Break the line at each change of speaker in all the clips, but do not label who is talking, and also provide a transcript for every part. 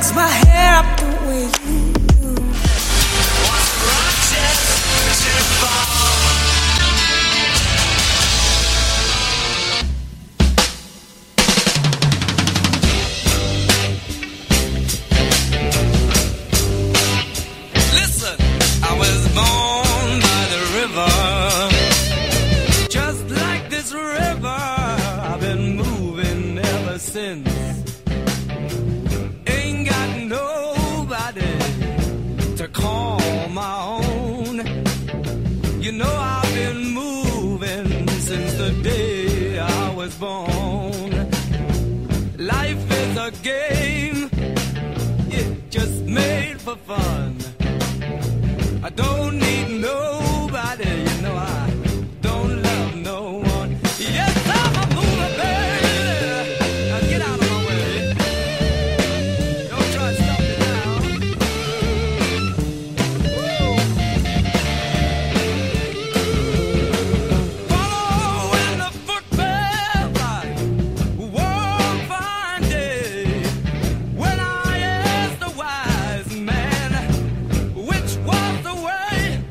my hair up the way you do.
Was righteous to fall. Listen, I was born by the river. Just like this river, I've been moving ever since. Ain't got nobody to call my own. You know I've been moving since the day I was born. Life is a game, it just made for fun. I don't need nobody, you know I don't love no one. Yes, I'm a mover, baby. Now get out of my way. Don't try to stop me now. Follow in the footpath like one fine day. When I asked the wise man which was the way,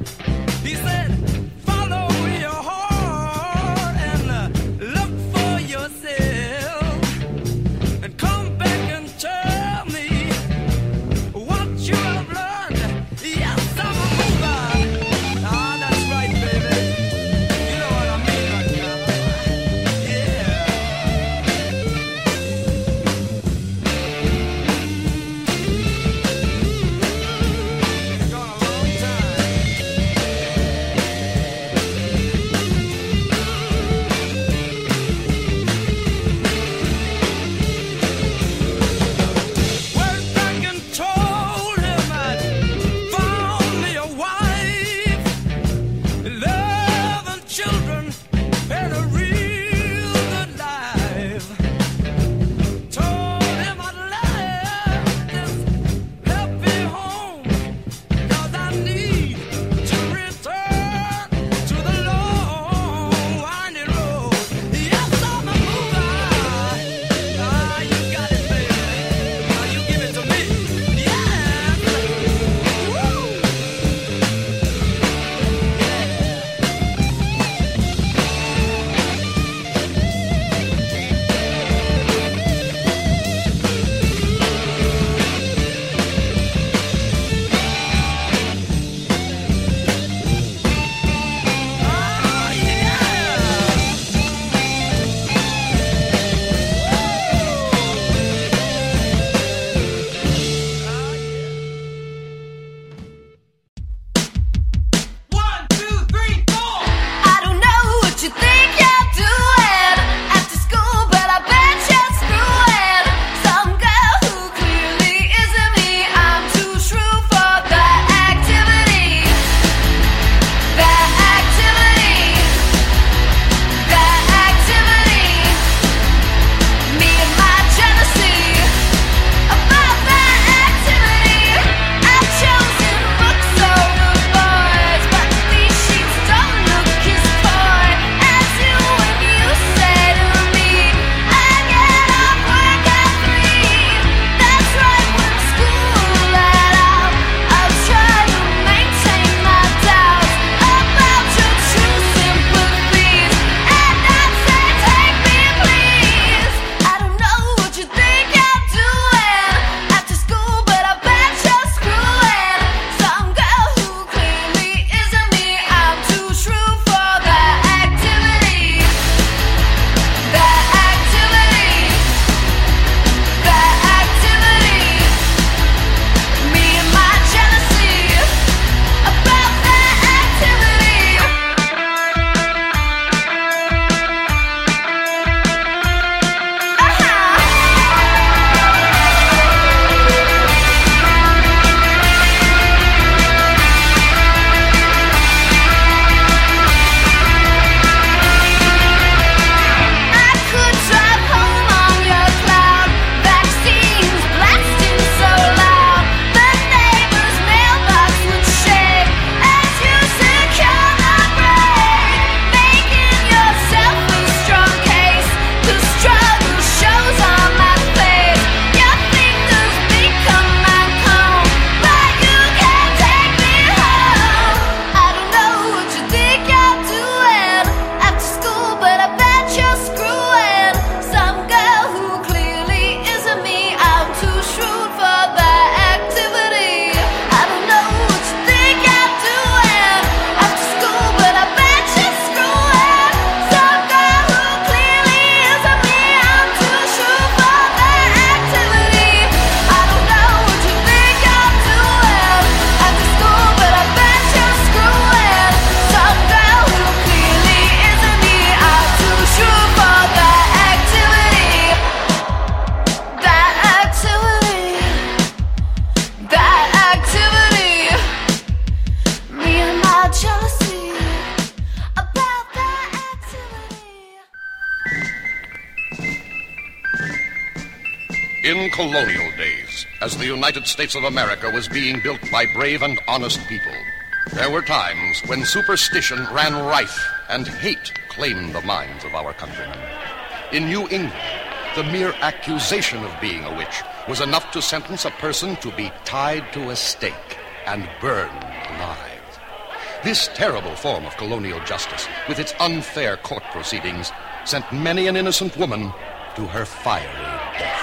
colonial days, as the United States of America was being built by brave and honest people, there were times when superstition ran rife and hate claimed the minds of our countrymen. In New England, the mere accusation of being a witch was enough to sentence a person to be tied to a stake and burned alive. This terrible form of colonial justice, with its unfair court proceedings, sent many an innocent woman to her fiery death.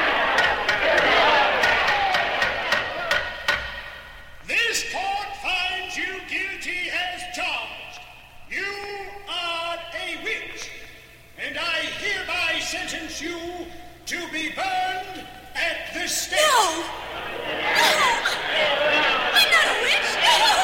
This court finds you guilty as charged. You are a witch, and I hereby sentence you to be burned at the stake.
No! I'm not a witch! No!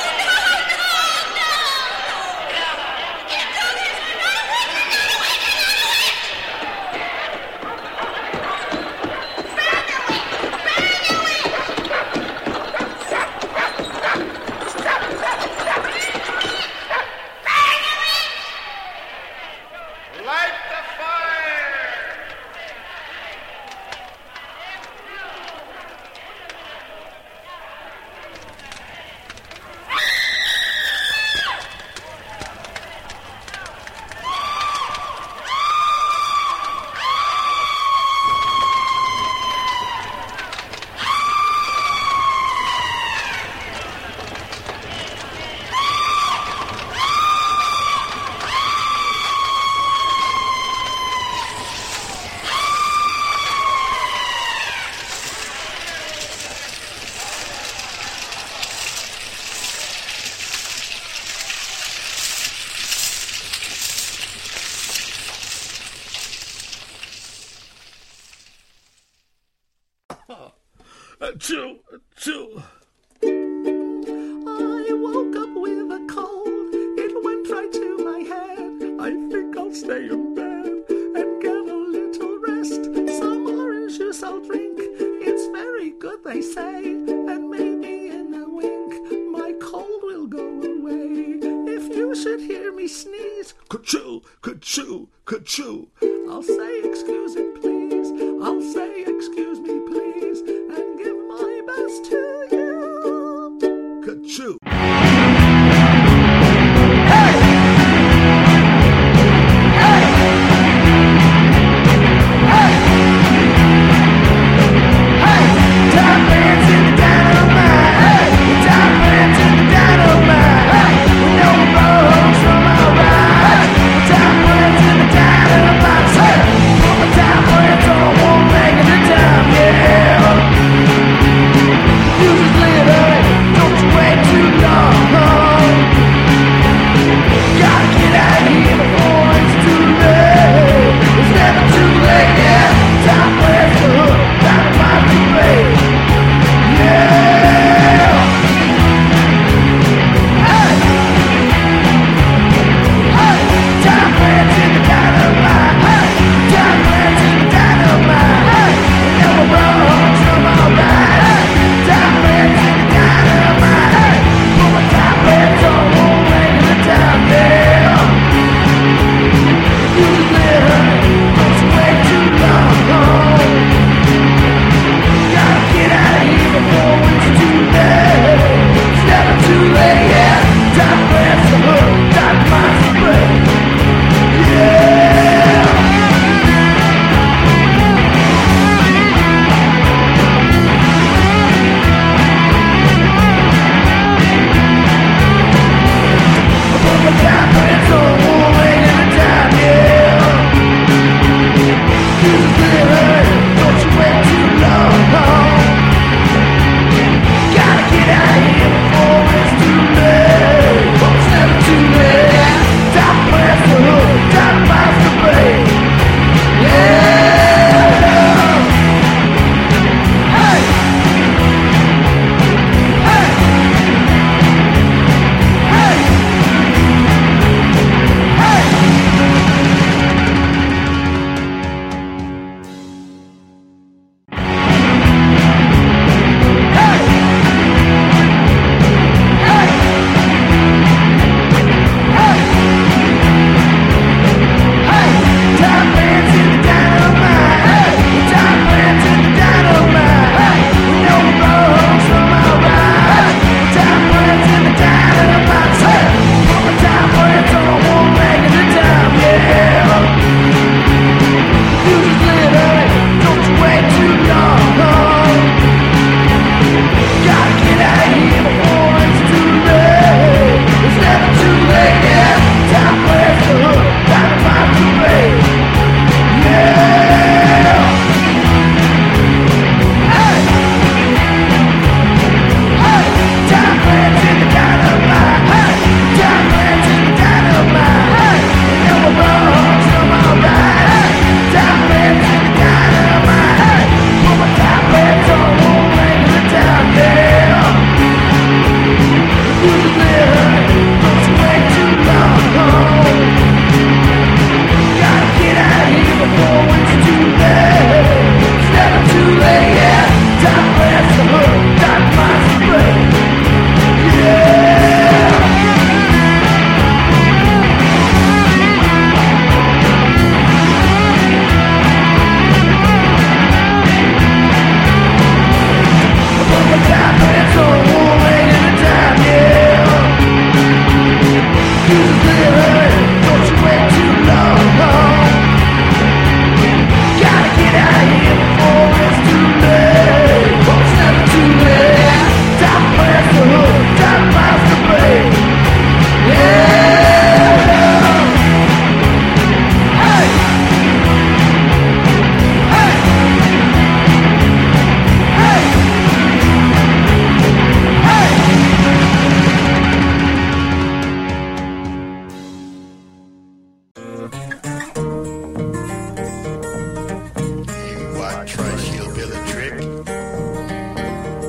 Achoo. I woke up with a cold. It went right to my head. I think I'll stay in bed and get a little rest. Some orange juice I'll drink. It's very good, they say. And maybe in a wink, my cold will go away. If you should hear me sneeze, ka-choo, ka-choo, ka-choo, I'll say excuse it, please. I'll say excuse me, please, and give my best to you. Ka-choo.
Tap dance in the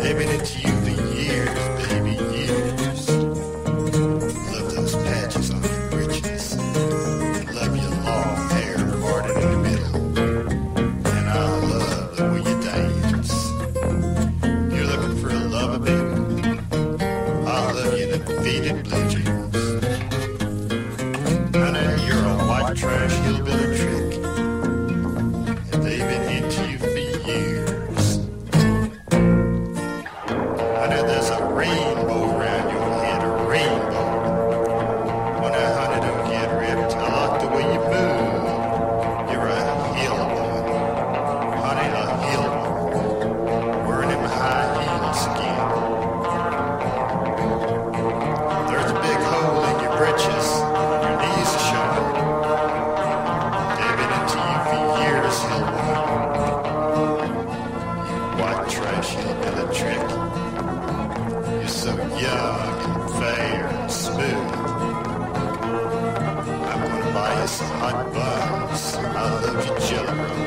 They've been into you for years, baby, years. Love those patches on your britches. Love your long hair parted in the middle. And I love the way you dance. You're looking for a lover, baby. I love you in the faded blue jeans. I know you're a white trash hillbilly trick. And they've been into you for years. I know there's a rainbow around your head, a rainbow. When that honey don't get ripped, I like the way you move. You're a hill woman. Honey, a hill woman. Wearing them high heels again. There's a big hole in your britches. Your knees are showing. They've been into you for years, hill woman. You white trash hillbilly trick. You're so young and fair and smooth. I'm gonna buy you some hot buns. I love your jelly roll.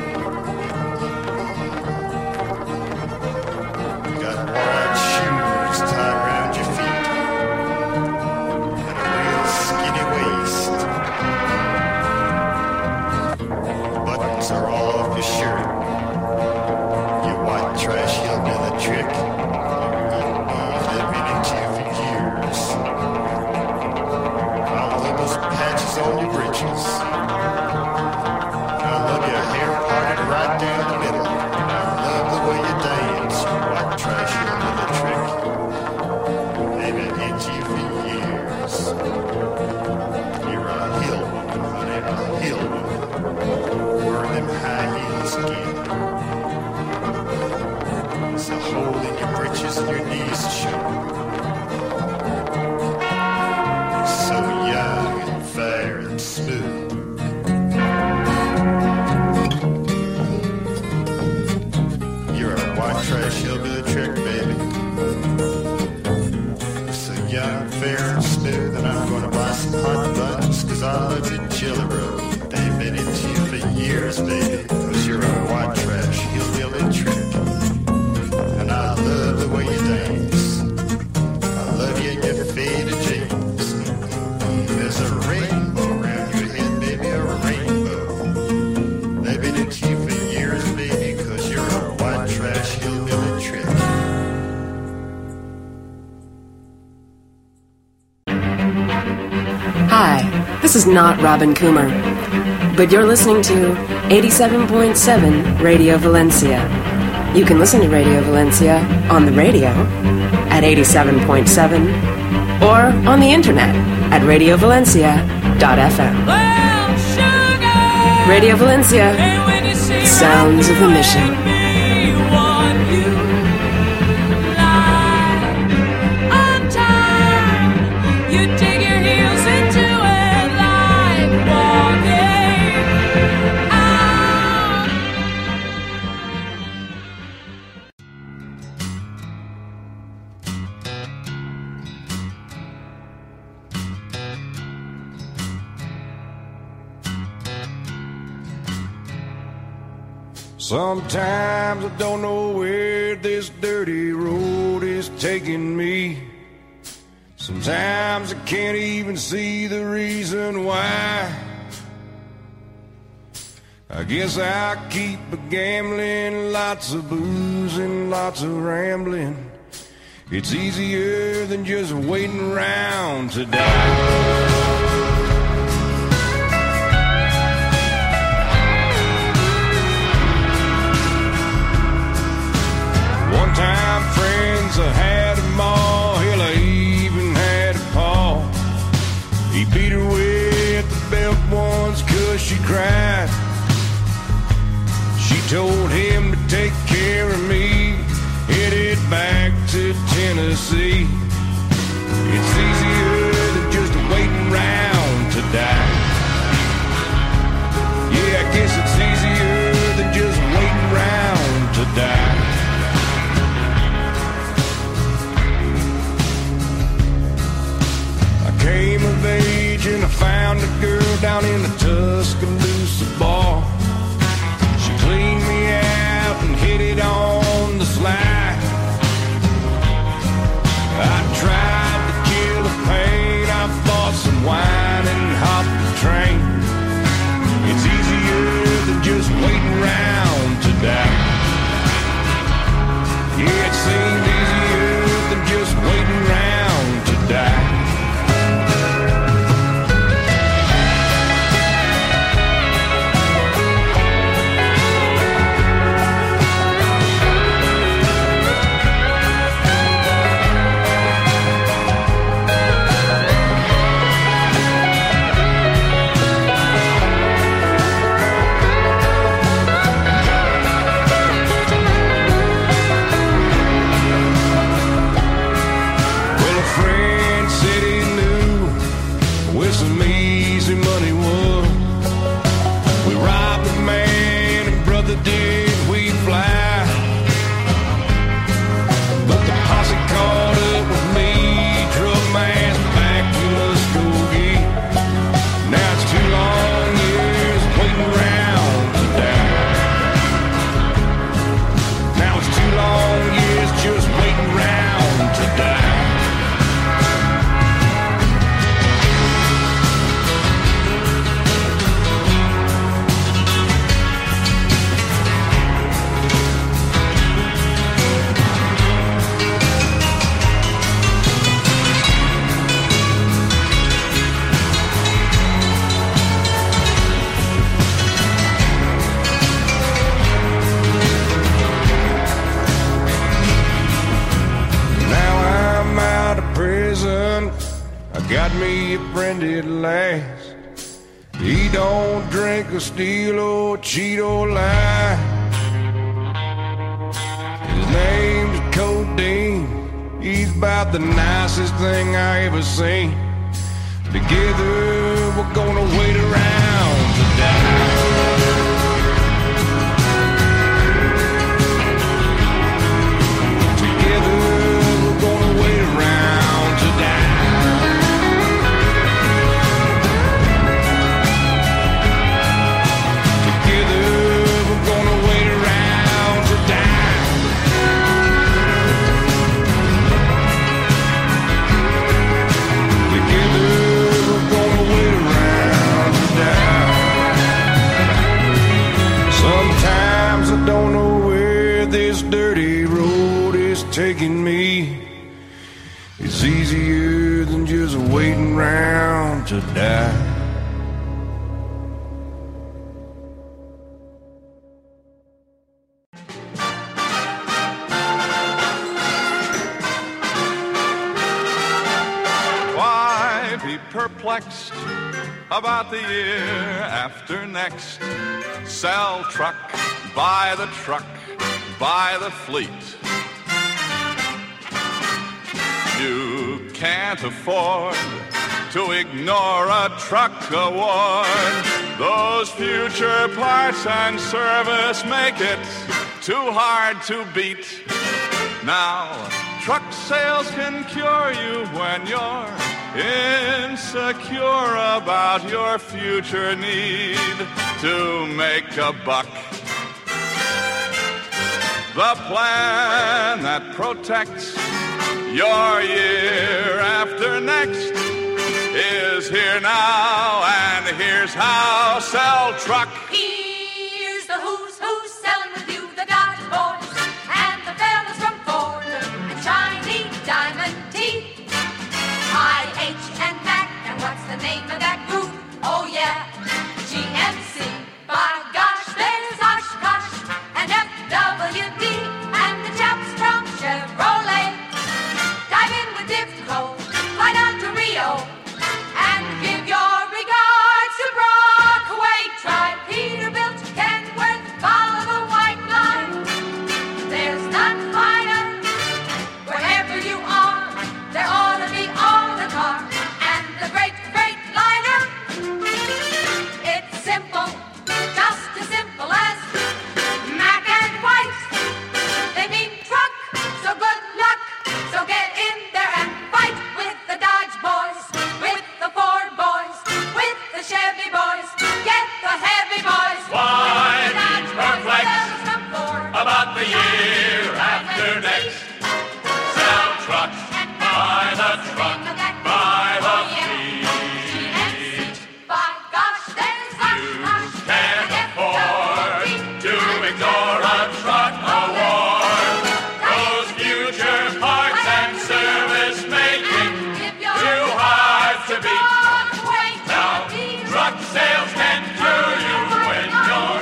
You got wide shoes tied around your feet and a real skinny waist. The buttons are all off your shirt. You white trash hillbilly trick. They've been into you for years. I love those patches on your britches. I love your hair parted right down the middle. I love the way you dance, you white trash hillbilly trick. They've been into you for years. You're a hill woman, honey, a hill woman. Wearing them high heels again. There's a hole in your britches and your knees show. So young and fair and smooth. You're a white trash hillbilly trick, baby. So young, fair and smooth, and I'm gonna buy some hot buns, 'cause I love your jelly roll. They've been into you for years, baby, 'cause you're a white trash hillbilly trick. And I love the way you dance. I love you in your faded jeans. There's a rainbow around your head, baby, a rainbow. They've been into you for years, baby, 'cause you're a white trash hillbilly trick.
Hi, this is not Robin Coomer, but you're listening to 87.7 Radio Valencia. You can listen to Radio Valencia on the radio at 87.7 or on the internet at radiovalencia.fm.
Well, sugar,
Radio Valencia,
and when you see
sounds of the mission.
me, what you like, untie, you dig your heels into it like walking out.
Sometimes I don't know where this dirty road is taking me. Sometimes I can't even see the reason why. I guess I keep gambling, lots of booze and lots of rambling. It's easier than just waiting around to die. One time friends, I had them all. Hell, I even had a paw. He beat her with the belt once 'cause she cried. She told him to take care of me, headed back to Tennessee. It's easier than just waiting around to die. Yeah, I guess it's easier than just waiting around to die. I came of age and I found a girl down in the Tuscaloosa bar. She cleaned me out and hit it on the slide. got me a friend at last. He don't drink or steal or cheat or lie. His name's Codeine. He's about the nicest thing I ever seen. Together we're gonna wait around to die. Taking me, it's easier than just waiting around to die.
Why be perplexed about the year after next? Sell truck, buy the truck, buy the fleet. You can't afford to ignore a truck award. Those future parts and service make it too hard to beat. Now, truck sales can cure you when you're insecure about your future need to make a buck. The plan that protects your year after next is here now, and here's how. Sell truck.
Here's the who's who selling with you, the Dodge boys and the fellas from Ford and Shiny Diamond Teeth, IH and Mac, and what's the name of that group? Oh yeah, GMC. By gosh, there's Oshkosh and FWD and the chaps from Chevrolet. Dive in with Divco, fly down to Rio, and give your regards to Brockway. Try Peterbilt, Kenworth, follow the white line. There's none finer. Wherever you are, there ought to be on the car. And the great liner, it's simple, just as simple as Mac and White. They mean truck, so good luck. So get in there and fight with the Dodge boys, with the Ford boys, with the Chevy boys. Get the heavy boys.
Why
be
perplexed about the year after next? Sell trucks, buy the truck, buy the fleet.
By gosh, there's Oshkosh
Can't
and
afford
FWD
to ignore a truck award. Those future parts and service make it too hard to beat. Now, truck sales can cure you when you're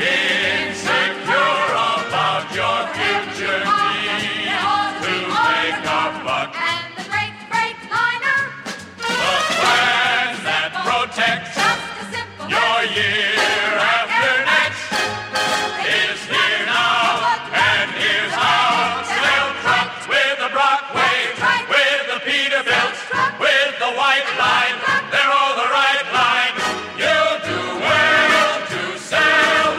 insecure about your future need to make a buck.
And the great liner,
The plan that protects
just as simple
your
as
year after next is here now, and here's how. Sell trucks with the Brockway, with the Peterbilt, with the white line. They're all the right line. You'll do well to sell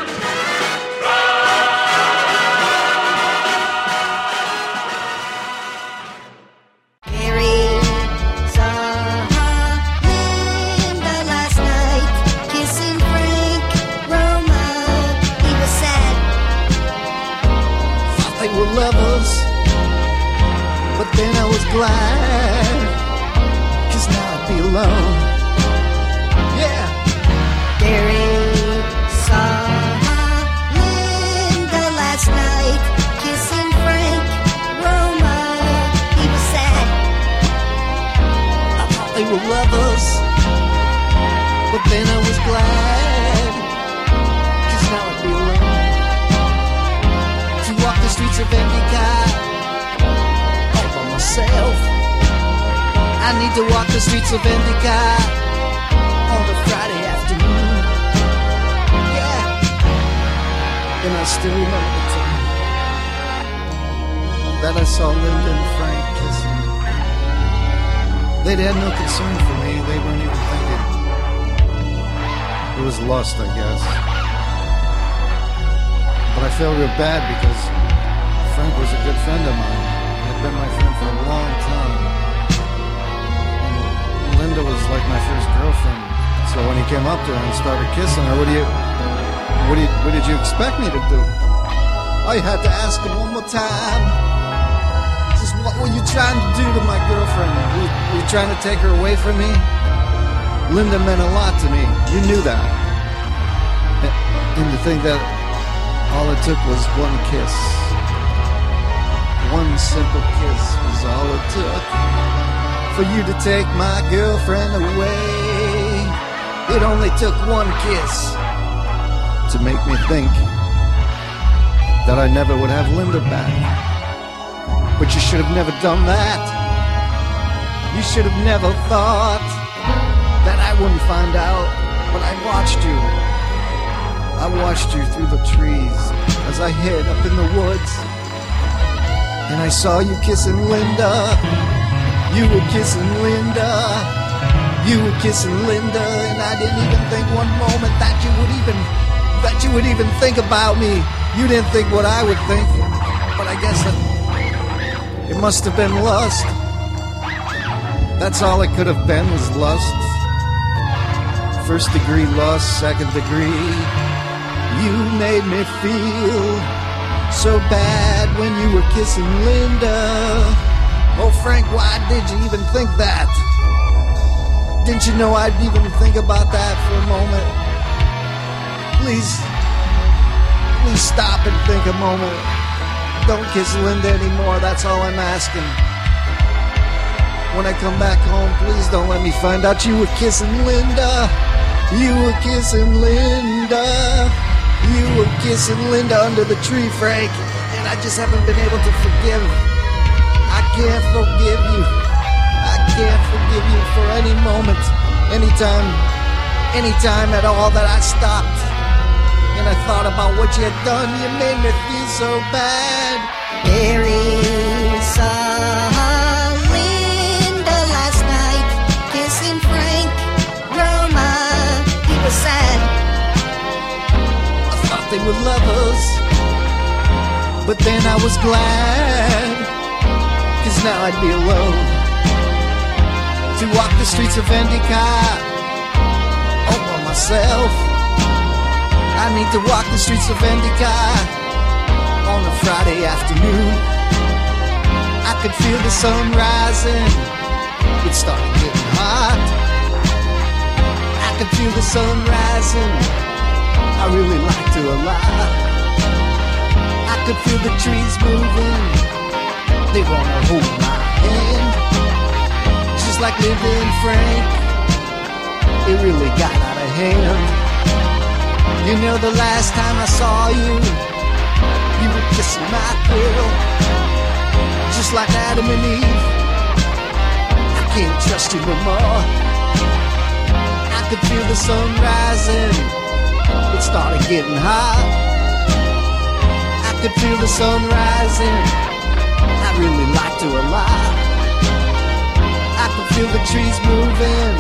Mary saw Linda last night, kissing Frank Roma. He was sad.
Thought they were lovers, but then I was glad, 'cause now I'd be alone. Yeah.
Gary saw Linda last night, kissing Frank Roma. He was sad.
I thought they were lovers, but then I was glad, 'cause now I'd be alone. To walk the streets of Endicott all by myself. I
I need to walk the streets of Endicott on a Friday afternoon. Yeah. And I still remember the time that I saw Linda and Frank kissing. They'd had no concern for me. They weren't even thinking. It was lust, I guess. But I felt real bad because Frank was a good friend of mine. He had been my friend for a long time. And Linda was like my first girlfriend. So when he came up to her and started kissing her, what did you expect me to do? I had to ask him one more time. Just what were you trying to do to my girlfriend? Were you trying to take her away from me? Linda meant a lot to me. You knew that. And to think that all it took was one kiss. One simple kiss was all it took for you to take my girlfriend away. It only took one kiss to make me think that I never would have Linda back. But you should have never done that. You should have never thought that I wouldn't find out. But I watched you. I watched you through the trees as I hid up in the woods. And I saw you kissing Linda. You were kissing Linda. You were kissing Linda. And I didn't even think one moment that you would even think about me. You didn't think what I would think. But I guess it must have been lust. That's all it could have been, was lust. First degree lust, second degree. You made me feel so bad when you were kissing Linda. Oh, Frank, why did you even think that? Didn't you know I'd even think about that for a moment? Please stop and think a moment. Don't kiss Linda anymore, that's all I'm asking. When I come back home, please don't let me find out you were kissing Linda. You were kissing Linda. You were kissing Linda under the tree, Frank. And I just haven't been able to forgive. I can't forgive you. I can't forgive you for any moment, anytime at all that I stopped. And I thought about what you had done. You made me feel so bad.
Mary saw Linda last night kissing Frank. Roma, he was sad.
I thought they were lovers, but then I was glad, 'cause now I'd be alone to walk the streets of Endicott all by myself. I need to walk the streets of Endicott on a Friday afternoon. I could feel the sun rising. It started getting hot. I could feel the sun rising. I really liked her a lot. I could feel the trees moving. They wanna hold my hand. Just like Linda and Frank, it really got out of hand. You know, the last time I saw you, you were kissing my girl, just like Adam and Eve. I can't trust you no more. I could feel the sun rising. It started getting hot. I could feel the sun rising. I really liked her a lot. I could feel the trees moving.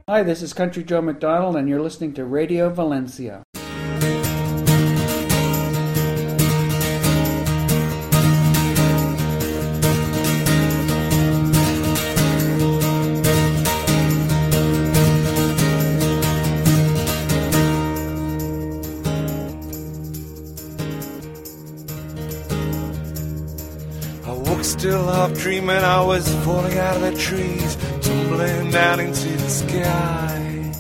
Hi, this is Country Joe McDonald, and you're listening to Radio Valencia.
Still half dreaming I was falling out of the trees, tumbling down into the sky.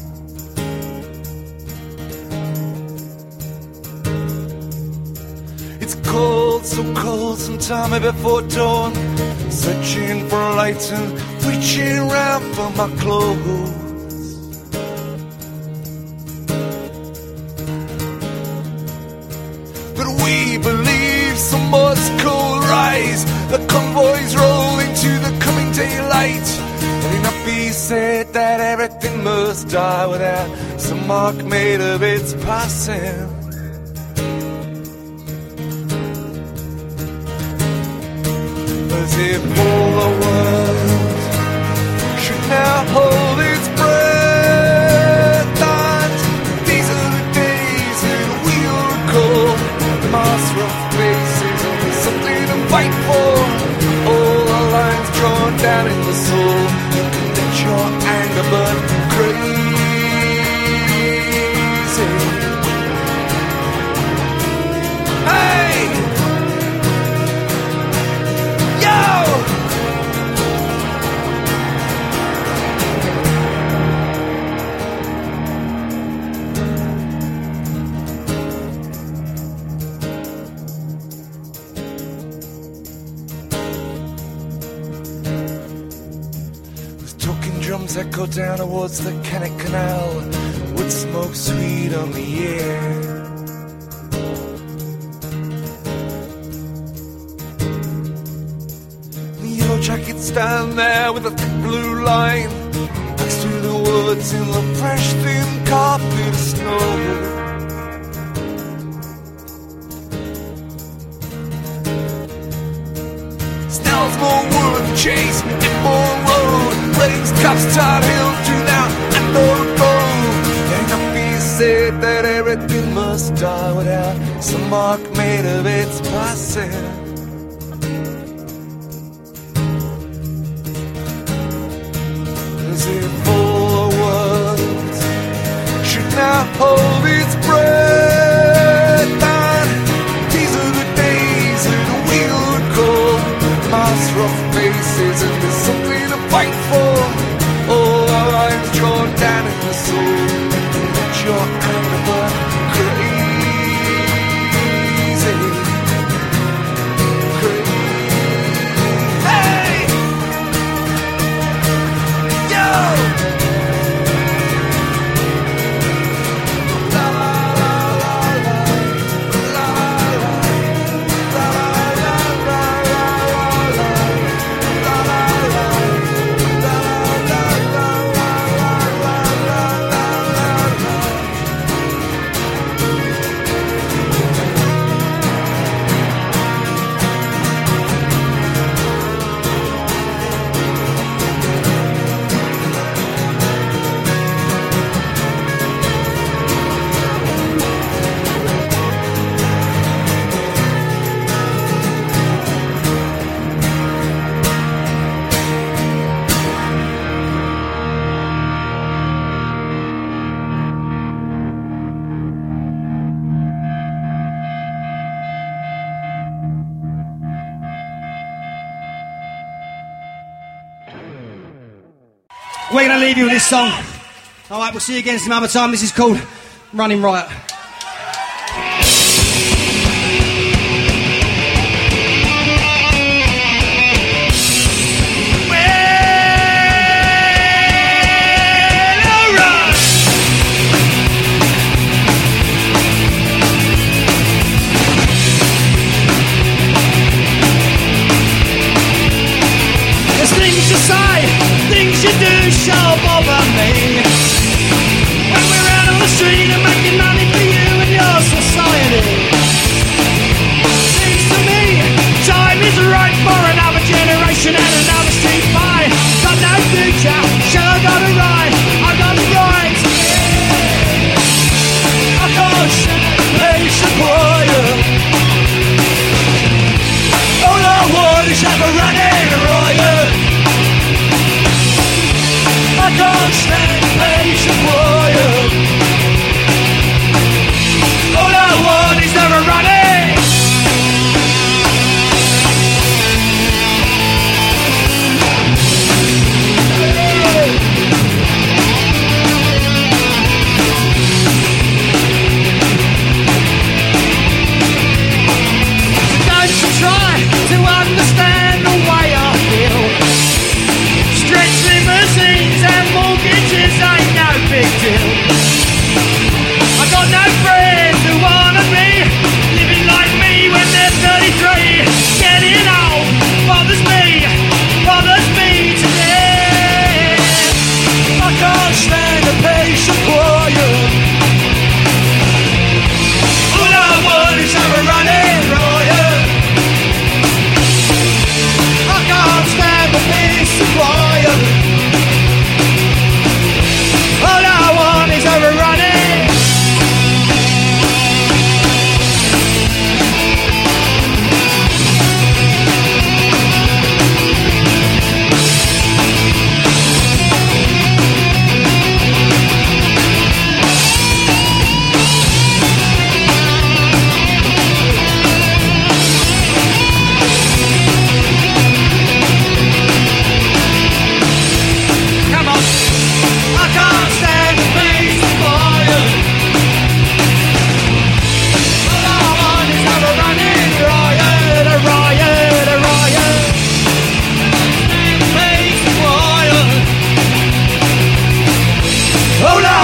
It's cold, so cold, sometime before dawn, searching for a light and reaching around for my clothes. But we believe some must cold rise. The convoys roll into the coming daylight. Let it not be said that everything must die without some mark made of its passing. As if all the world should now hold its breath. And these are the days that we'll recall. The mass rough faces only something to fight for. All the lines drawn down in the soul. You can let your anger burn crazy. Hey! Yo! Drums echo down towards the Kennet Canal, wood smoke sweet on the air. The yellow jackets stand there with a thick blue line, next to the woods in the fresh thin carpet of snow. Snell's more wood, chase, and more road. Plains, cops, Todd Hill, do now, and North Road. There not be said that everything must die without some mark made of its passing. As if all the world should now hold its breath. And these are the days that we'll recall. Mass rough faces, and there's something to fight for. All our lines drawn down in the soul. Let your anger burn crazy. Crazy. Hey! Yo! La la la la la. La la la la la la la.
We're going to leave you with this song. All right, we'll see you again some other time. This is called Running Riot.
There's things you say, things you do shall bother me. When we're out on the street and making money for you.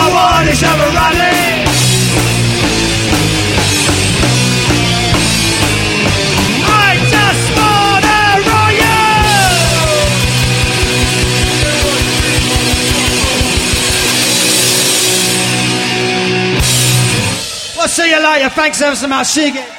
I want is Chevrolet. I just wanna roll you. We'll see you later. Thanks ever so much. See you again.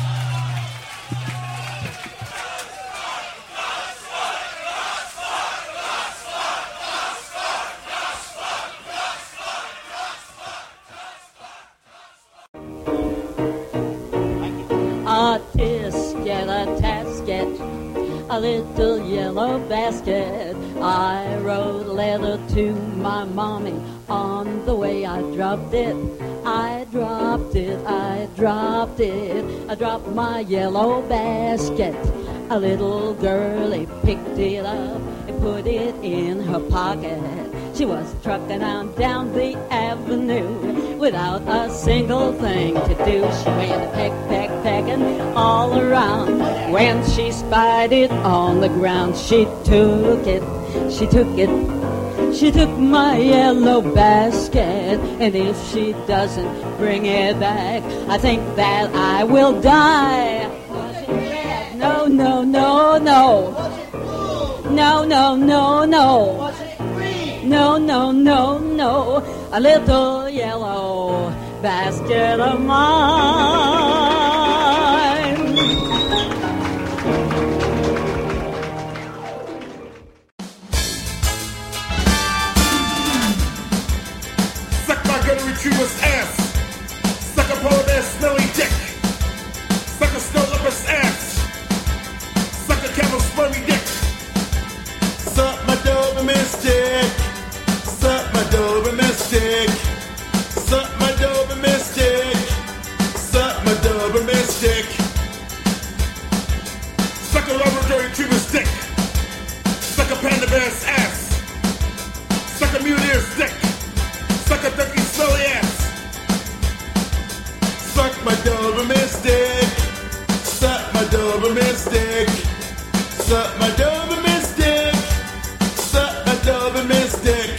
A tisket, a tasket, a little yellow basket. I wrote a letter to my mommy. On the way I dropped it. I dropped it, I dropped it. I dropped my yellow basket. A little girlie picked it up and put it in her pocket. She was trucking on down the avenue without a single thing to do. She went pecking all around. When she spied it on the ground, she took it. She took my yellow basket, and if she doesn't bring it back, I think that I will die. Was it red? No, no, no, no. No, no, no, no. Was it green? No, no, no, no. A little yellow basket of mine.
Retriever's ass. Suck a polar bear smelly dick. Suck a snow leopard's ass. Suck a camel's spermy dick. Suck my Doberman stick. Suck my Doberman stick. Suck my Doberman stick. Suck my Doberman stick. Suck a Labrador retriever's dick. Suck a panda bear's ass. Suck a mule deer's dick. Suck a turkey smelly ass. Suck my Doberman stick. Suck my Doberman stick. Suck my Doberman stick. Suck my Doberman stick.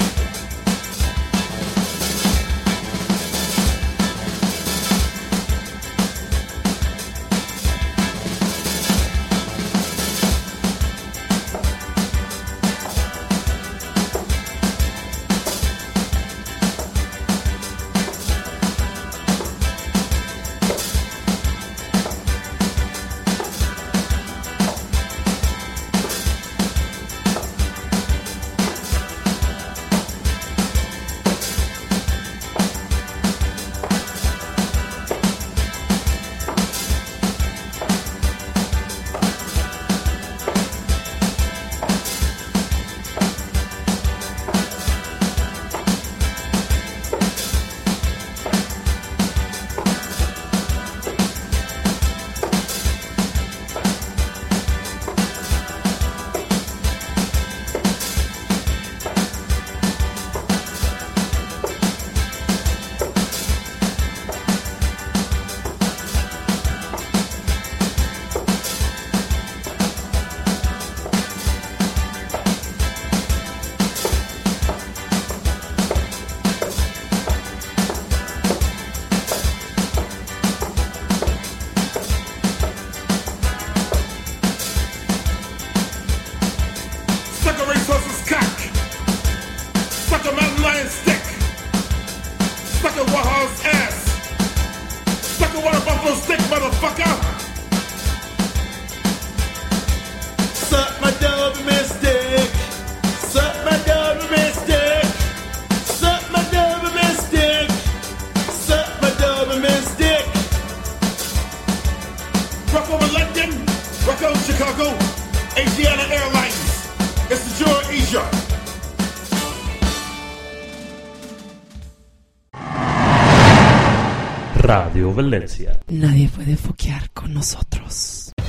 Radio Valencia.
Nadie puede foquear con nosotros.